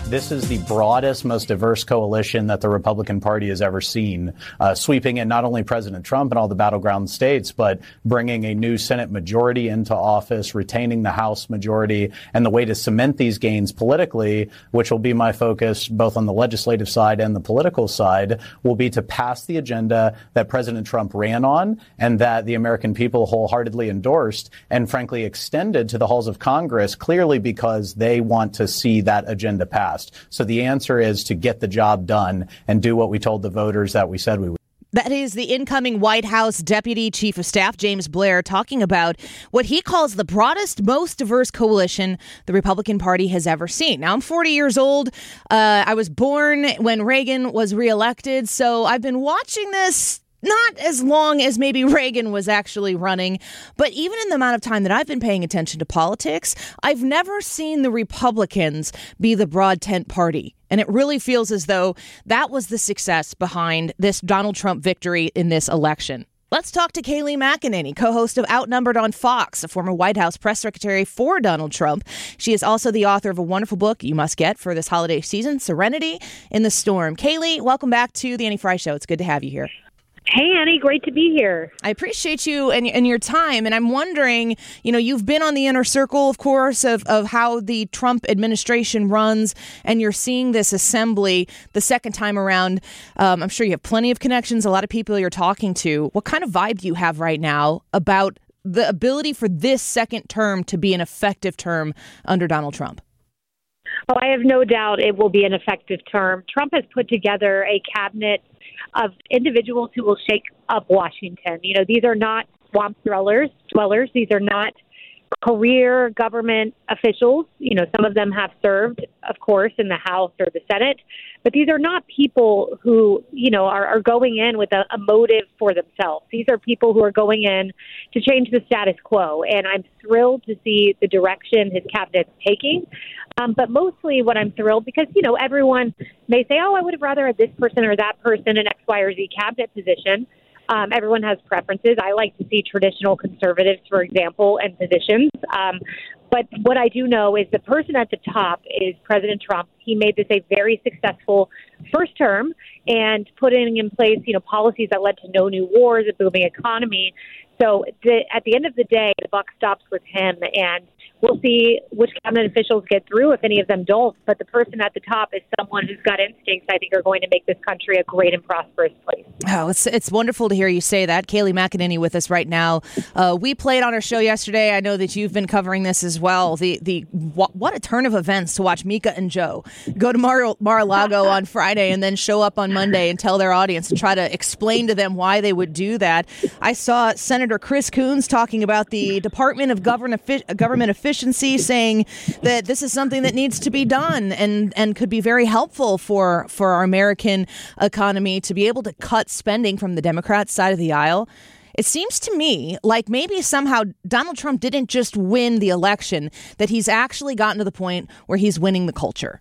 This is the broadest, most diverse coalition that the Republican Party has ever seen, sweeping in not only President Trump and all the battleground states, but bringing a new Senate majority into office, retaining the House majority. And the way to cement these gains politically, which will be my focus both on the legislative side and the political side, will be to pass the agenda that President Trump ran on and that the American people wholeheartedly endorsed and frankly extended to the halls of Congress, clearly because they want to see that agenda passed. So the answer is to get the job done and do what we told the voters that we said we would. That is the incoming White House Deputy Chief of Staff, James Blair, talking about what he calls the broadest, most diverse coalition the Republican Party has ever seen. Now, I'm 40 years old. I was born when Reagan was reelected, so I've been watching this not as long as maybe Reagan was actually running, but even in the amount of time that I've been paying attention to politics, I've never seen the Republicans be the broad tent party. And it really feels as though that was the success behind this Donald Trump victory in this election. Let's talk to Kayleigh McEnany, co-host of Outnumbered on Fox, a former White House press secretary for Donald Trump. She is also the author of a wonderful book you must get for this holiday season, Serenity in the Storm. Kayleigh, welcome back to the Annie Frey Show. It's good to have you here. Hey, Annie, great to be here. I appreciate you and your time. And I'm wondering, you've been on the inner circle, of course, of how the Trump administration runs, and you're seeing this assembly the second time around. I'm sure you have plenty of connections, a lot of people you're talking to. What kind of vibe do you have right now about the ability for this second term to be an effective term under Donald Trump? Oh, I have no doubt it will be an effective term. Trump has put together a cabinet of individuals who will shake up Washington. These are not swamp dwellers. These are not career government officials. Some of them have served, of course, in the House or the Senate, but these are not people who, are going in with a motive for themselves. These are people who are going in to change the status quo, and I'm thrilled to see the direction his cabinet's taking. But mostly what I'm thrilled because, everyone may say, oh, I would have rather had this person or that person in X, Y, or Z cabinet position. Everyone has preferences. I like to see traditional conservatives, for example, in positions. But what I do know is the person at the top is President Trump. He made this a very successful first term and putting in place, policies that led to no new wars, a booming economy. So at the end of the day, the buck stops with him, and we'll see which cabinet officials get through, if any of them don't. But the person at the top is someone who's got instincts I think are going to make this country a great and prosperous place. Oh, it's wonderful to hear you say that. Kayleigh McEnany with us right now. We played on our show yesterday. I know that you've been covering this as well. What a turn of events to watch Mika and Joe go to Mar-a-Lago on Friday and then show up on Monday and tell their audience and try to explain to them why they would do that. I saw Senator Chris Coons talking about the Department of Government Efficiency, saying that this is something that needs to be done and could be very helpful for our American economy to be able to cut spending from the Democrat side of the aisle. It seems to me like maybe somehow Donald Trump didn't just win the election, that he's actually gotten to the point where he's winning the culture.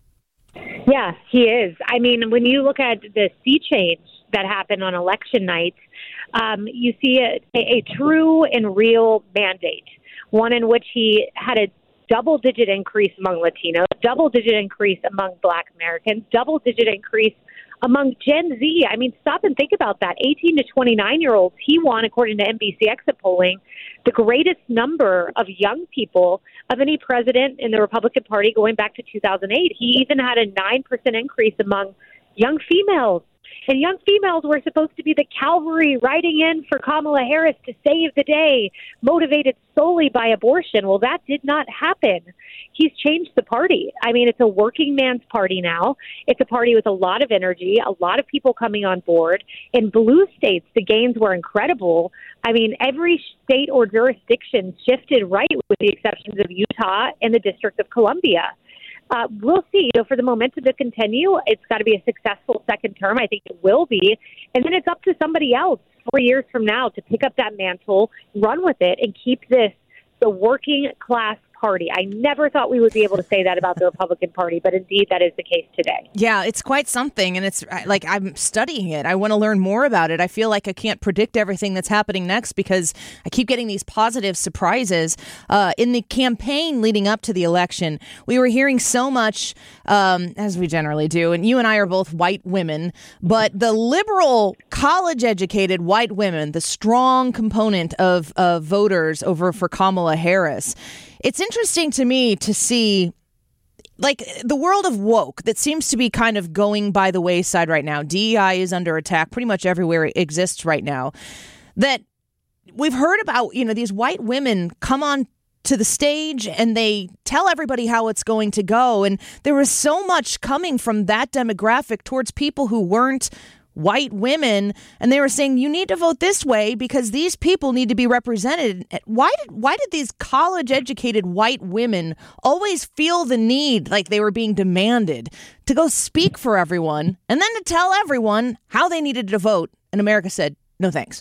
Yeah, he is. I mean, when you look at the sea change that happened on election night, you see a true and real mandate, one in which he had a double-digit increase among Latinos, double-digit increase among Black Americans, double-digit increase among Gen Z. I mean, stop and think about that. 18 to 29-year-olds, he won, according to NBC exit polling, the greatest number of young people of any president in the Republican Party going back to 2008. He even had a 9% increase among young females. And young females were supposed to be the cavalry riding in for Kamala Harris to save the day, motivated solely by abortion. Well, that did not happen. He's changed the party. I mean, it's a working man's party now. It's a party with a lot of energy, a lot of people coming on board. In blue states, the gains were incredible. I mean, every state or jurisdiction shifted right, with the exceptions of Utah and the District of Columbia. We'll see. For the momentum to continue, it's got to be a successful second term. I think it will be. And then it's up to somebody else 4 years from now to pick up that mantle, run with it, and keep this the working class party. I never thought we would be able to say that about the Republican Party, but indeed that is the case today. Yeah, it's quite something, and it's like I'm studying it. I want to learn more about it. I feel like I can't predict everything that's happening next because I keep getting these positive surprises. In the campaign leading up to the election, we were hearing so much, as we generally do, and you and I are both white women, but the liberal, college-educated white women, the strong component of voters over for Kamala Harris. It's interesting to me to see like the world of woke that seems to be kind of going by the wayside right now. DEI is under attack pretty much everywhere it exists right now. That we've heard about, these white women come on to the stage and they tell everybody how it's going to go. And there was so much coming from that demographic towards people who weren't white women, and they were saying you need to vote this way because these people need to be represented. Why did these college-educated white women always feel the need, like they were being demanded, to go speak for everyone and then to tell everyone how they needed to vote? And America said, no thanks.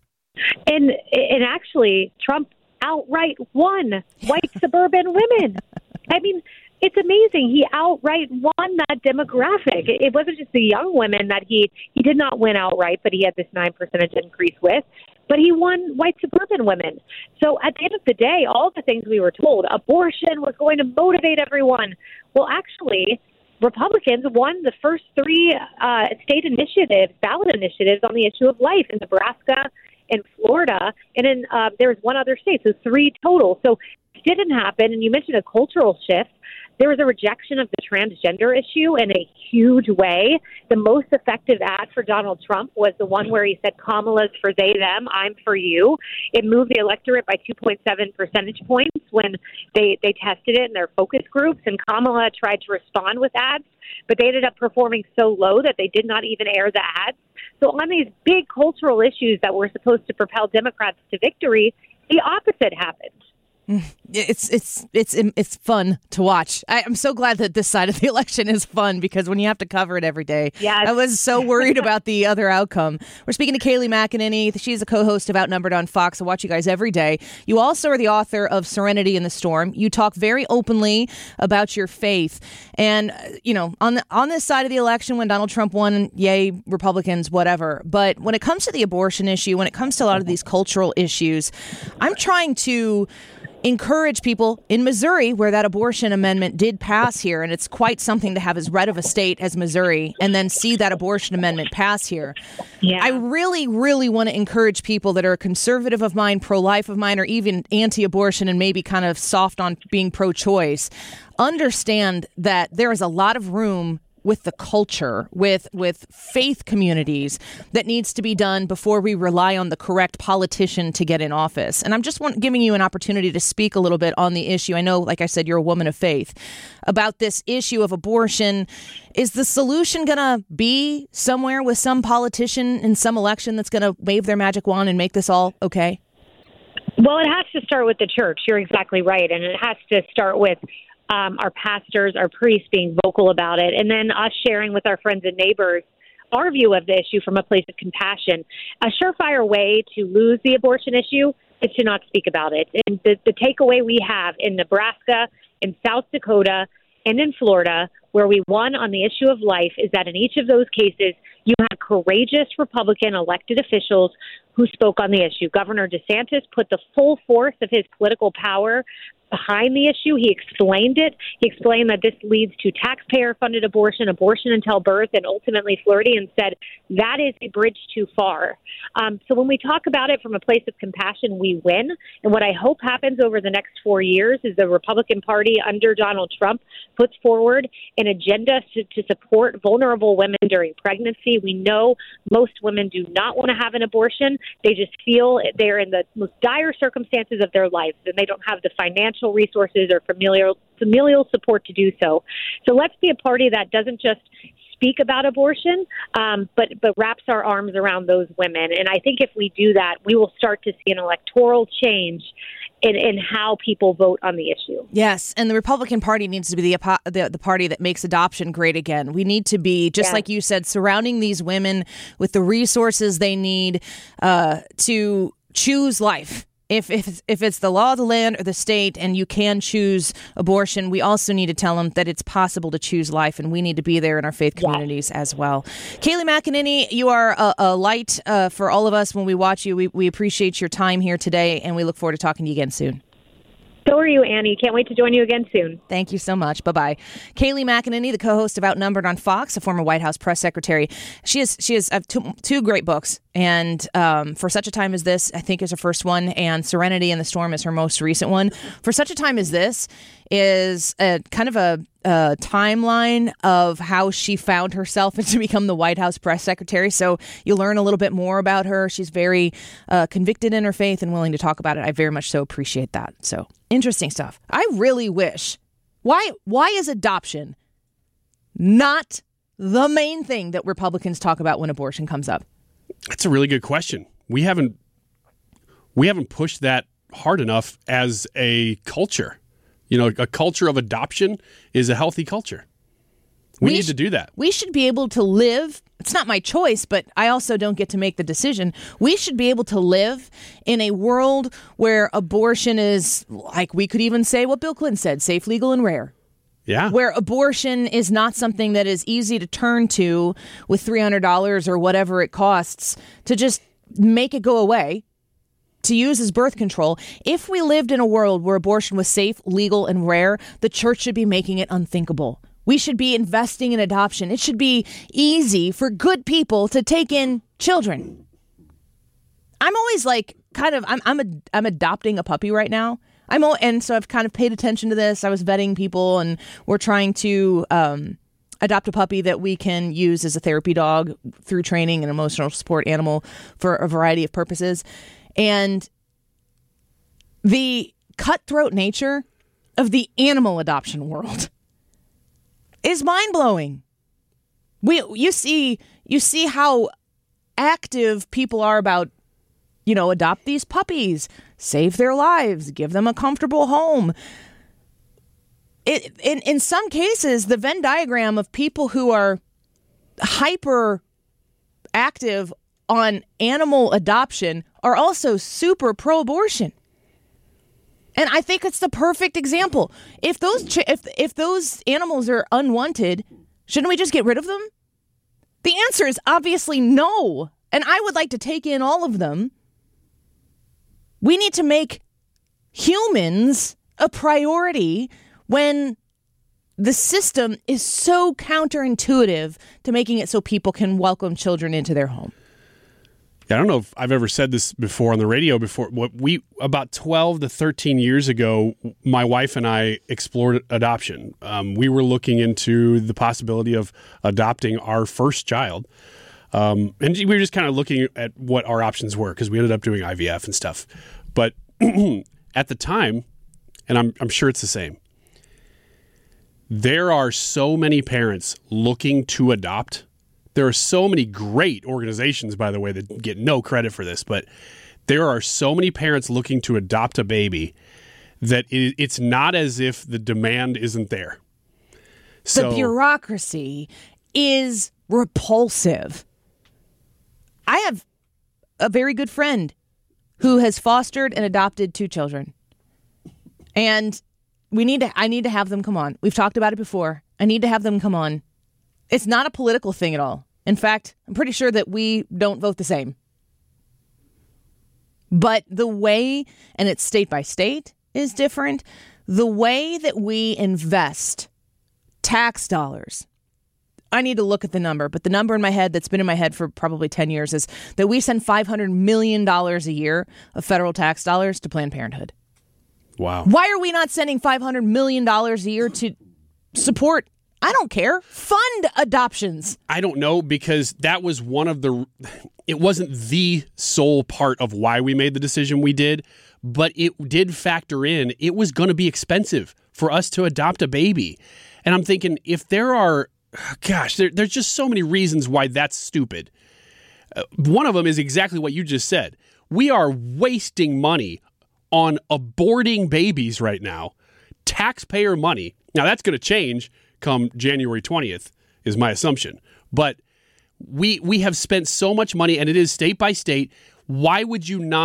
And actually, Trump outright won white suburban women. I mean, it's amazing. He outright won that demographic. It wasn't just the young women that he did not win outright, but he had this 9% increase with. But he won white suburban women. So at the end of the day, all the things we were told, abortion was going to motivate everyone. Well, actually, Republicans won the first three state initiatives, ballot initiatives on the issue of life in Nebraska, in Florida, and in there was one other state, so 3 total. So it didn't happen. And you mentioned a cultural shift. There was a rejection of the transgender issue in a huge way. The most effective ad for Donald Trump was the one where he said, Kamala's for they, them, I'm for you. It moved the electorate by 2.7 percentage points when they tested it in their focus groups, and Kamala tried to respond with ads, but they ended up performing so low that they did not even air the ads. So on these big cultural issues that were supposed to propel Democrats to victory, the opposite happened. It's fun to watch. I'm so glad that this side of the election is fun because when you have to cover it every day, yes. I was so worried about the other outcome. We're speaking to Kayleigh McEnany. She's a co-host of Outnumbered on Fox. I watch you guys every day. You also are the author of Serenity in the Storm. You talk very openly about your faith. And, on this side of the election, when Donald Trump won, yay, Republicans, whatever. But when it comes to the abortion issue, when it comes to a lot of these cultural issues, I'm trying to encourage people in Missouri, where that abortion amendment did pass here, and it's quite something to have as red of a state as Missouri and then see that abortion amendment pass here. Yeah. I really, really want to encourage people that are conservative of mind, pro-life of mind, or even anti-abortion and maybe kind of soft on being pro-choice, understand that there is a lot of room with the culture, with faith communities that needs to be done before we rely on the correct politician to get in office. And I'm just giving you an opportunity to speak a little bit on the issue. I know, like I said, you're a woman of faith. About this issue of abortion, is the solution going to be somewhere with some politician in some election that's going to wave their magic wand and make this all okay? Well, it has to start with the church. You're exactly right. And it has to start with our pastors, our priests being vocal about it, and then us sharing with our friends and neighbors our view of the issue from a place of compassion. A surefire way to lose the abortion issue is to not speak about it. And the takeaway we have in Nebraska, in South Dakota, and in Florida, where we won on the issue of life, is that in each of those cases, you had courageous Republican elected officials who spoke on the issue. Governor DeSantis put the full force of his political power behind the issue. He explained it. He explained that this leads to taxpayer-funded abortion, abortion until birth, and ultimately Floridians said that is a bridge too far. So when we talk about it from a place of compassion, we win. And what I hope happens over the next 4 years is the Republican Party under Donald Trump puts forward an agenda to support vulnerable women during pregnancy. We know most women do not want to have an abortion. They just feel they're in the most dire circumstances of their lives, and they don't have the financial resources or familial support to do so. So let's be a party that doesn't just speak about abortion, but wraps our arms around those women. And I think if we do that, we will start to see an electoral change in how people vote on the issue. Yes, and the Republican Party needs to be the party that makes adoption great again. We need to be, just like you said, surrounding these women with the resources they need to choose life. If it's the law of the land or the state and you can choose abortion, we also need to tell them that it's possible to choose life, and we need to be there in our faith communities as well. Kayleigh McEnany, you are a light for all of us when we watch you. We appreciate your time here today, and we look forward to talking to you again soon. So are you, Annie. Can't wait to join you again soon. Thank you so much. Bye-bye. Kayleigh McEnany, the co-host of Outnumbered on Fox, a former White House press secretary. She has two great books. And For Such a Time as This, I think, is her first one. And Serenity in the Storm is her most recent one. For Such a Time as This is a kind of a timeline of how she found herself to become the White House press secretary. So you learn a little bit more about her. She's very convicted in her faith and willing to talk about it. I very much so appreciate that. So interesting stuff. I really wish. Why is adoption not the main thing that Republicans talk about when abortion comes up? That's a really good question. We haven't pushed that hard enough as a culture. A culture of adoption is a healthy culture. We need to do that. We should be able to live. It's not my choice, but I also don't get to make the decision. We should be able to live in a world where abortion is, like we could even say what Bill Clinton said, safe, legal, and rare. Yeah. Where abortion is not something that is easy to turn to with $300 or whatever it costs to just make it go away, to use as birth control. If we lived in a world where abortion was safe, legal, and rare, the church should be making it unthinkable. We should be investing in adoption. It should be easy for good people to take in children. I'm always like, I'm adopting a puppy right now. And so I've kind of paid attention to this. I was vetting people, and we're trying to adopt a puppy that we can use as a therapy dog through training, an emotional support animal for a variety of purposes. And the cutthroat nature of the animal adoption world is mind-blowing. You see how active people are about, adopt these puppies, save their lives, give them a comfortable home. In some cases, the Venn diagram of people who are hyper active on animal adoption are also super pro-abortion. And I think it's the perfect example. If those animals are unwanted, shouldn't we just get rid of them? The answer is obviously no. And I would like to take in all of them. We need to make humans a priority when the system is so counterintuitive to making it so people can welcome children into their home. I don't know if I've ever said this before on the radio before. About 12 to 13 years ago, my wife and I explored adoption. We were looking into the possibility of adopting our first child. And we were just kind of looking at what our options were because we ended up doing IVF and stuff. But at the time, and I'm sure it's the same, there are so many parents looking to adopt. There are so many great organizations, by the way, that get no credit for this, but there are so many parents looking to adopt a baby that it's not as if the demand isn't there. The bureaucracy is repulsive. I have a very good friend who has fostered and adopted 2 children. And I need to have them come on. We've talked about it before. I need to have them come on. It's not a political thing at all. In fact, I'm pretty sure that we don't vote the same. But the way, and it's state by state, is different. The way that we invest tax dollars, I need to look at the number, but the number in my head that's been in my head for probably 10 years is that we send $500 million a year of federal tax dollars to Planned Parenthood. Wow. Why are we not sending $500 million a year to support, I don't care, fund adoptions? I don't know, because that was it wasn't the sole part of why we made the decision we did, but it did factor in. It was going to be expensive for us to adopt a baby. And I'm thinking, if there are, there's just so many reasons why that's stupid. One of them is exactly what you just said. We are wasting money on aborting babies right now. Taxpayer money. Now, that's going to change come January 20th, is my assumption. But we have spent so much money, and it is state by state. Why would you not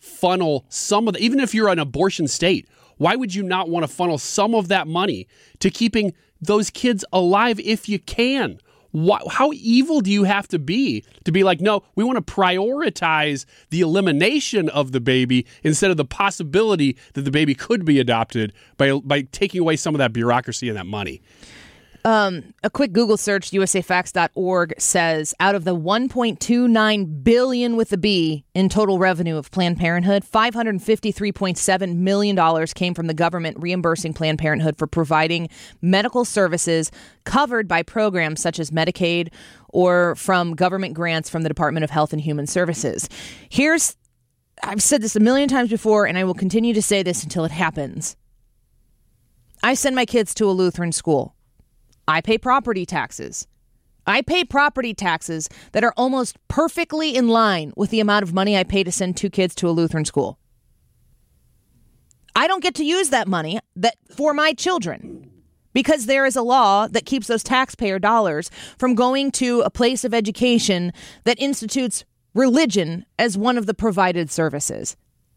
funnel some of the, even if you're an abortion state, why would you not want to funnel some of that money to keeping those kids alive if you can? How evil do you have to be like, no, we want to prioritize the elimination of the baby instead of the possibility that the baby could be adopted by taking away some of that bureaucracy and that money? A quick Google search, usafacts.org, says out of the $1.29 billion with a B in total revenue of Planned Parenthood, $553.7 million came from the government reimbursing Planned Parenthood for providing medical services covered by programs such as Medicaid or from government grants from the Department of Health and Human Services. I've said this a million times before, and I will continue to say this until it happens. I send my kids to a Lutheran school. I pay property taxes. I pay property taxes that are almost perfectly in line with the amount of money I pay to send 2 kids to a Lutheran school. I don't get to use that money for my children because there is a law that keeps those taxpayer dollars from going to a place of education that institutes religion as one of the provided services.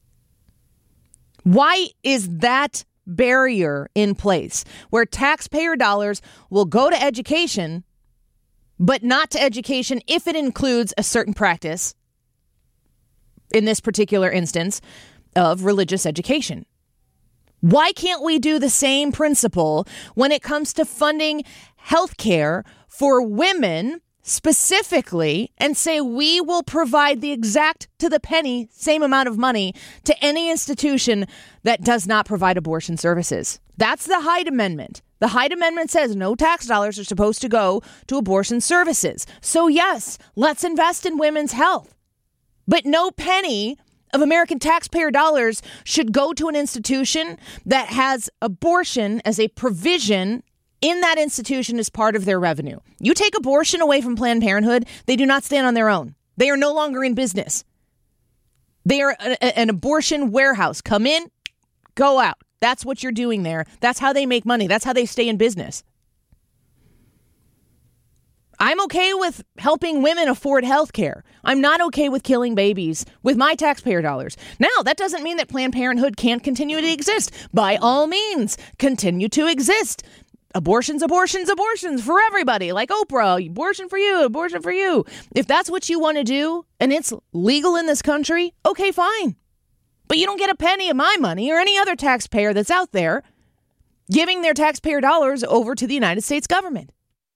Why is that barrier in place where taxpayer dollars will go to education, but not to education if it includes a certain practice, in this particular instance, of religious education? Why can't we do the same principle when it comes to funding health care for women specifically and say we will provide the exact to the penny same amount of money to any institution that does not provide abortion services? That's the Hyde Amendment. The Hyde Amendment says no tax dollars are supposed to go to abortion services. So yes, let's invest in women's health. But no penny of American taxpayer dollars should go to an institution that has abortion as a provision in that institution as part of their revenue. You take abortion away from Planned Parenthood, they do not stand on their own. They are no longer in business. They are an abortion warehouse. Come in, go out. That's what you're doing there. That's how they make money. That's how they stay in business. I'm okay with helping women afford health care. I'm not okay with killing babies with my taxpayer dollars. Now, that doesn't mean that Planned Parenthood can't continue to exist. By all means, continue to exist. Abortions for everybody. Like Oprah, abortion for you. If that's what you want to do and it's legal in this country, okay, fine. But you don't get a penny of my money or any other taxpayer that's out there giving their taxpayer dollars over to the United States government.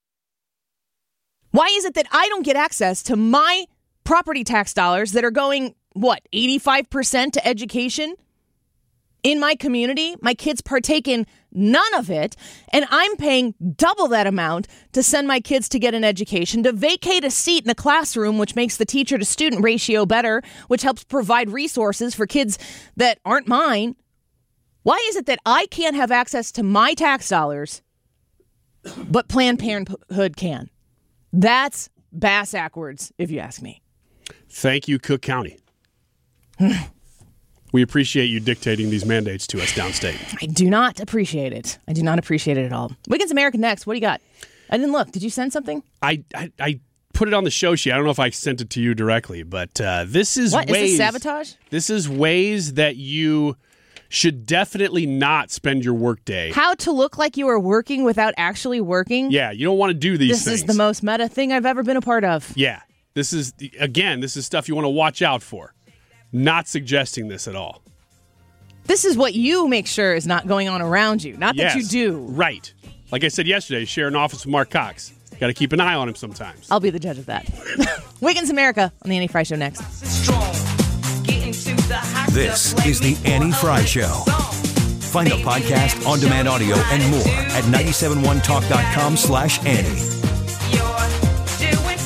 Why is it that I don't get access to my property tax dollars that are going, 85% to education in my community? My kids partake in none of it, and I'm paying double that amount to send my kids to get an education, to vacate a seat in the classroom, which makes the teacher-to-student ratio better, which helps provide resources for kids that aren't mine. Why is it that I can't have access to my tax dollars, but Planned Parenthood can? That's bass-ackwards, if you ask me. Thank you, Cook County. We appreciate you dictating these mandates to us downstate. I do not appreciate it. I do not appreciate it at all. Weekends America next. What do you got? I didn't look. Did you send something? I put it on the show sheet. I don't know if I sent it to you directly, but this is what? Ways. Is this sabotage? This is ways that you should definitely not spend your workday. How to look like you are working without actually working? Yeah, you don't want to do these things. This is the most meta thing I've ever been a part of. Yeah. This is stuff you want to watch out for. Not suggesting this at all. This is what you make sure is not going on around you, not that you do. Right. Like I said yesterday, share an office with Mark Cox. Got to keep an eye on him sometimes. I'll be the judge of that. Weekends America on the Annie Frey Show next. This is the Annie Frey Show. Find the podcast, on-demand audio, and more at 971talk.com/Annie.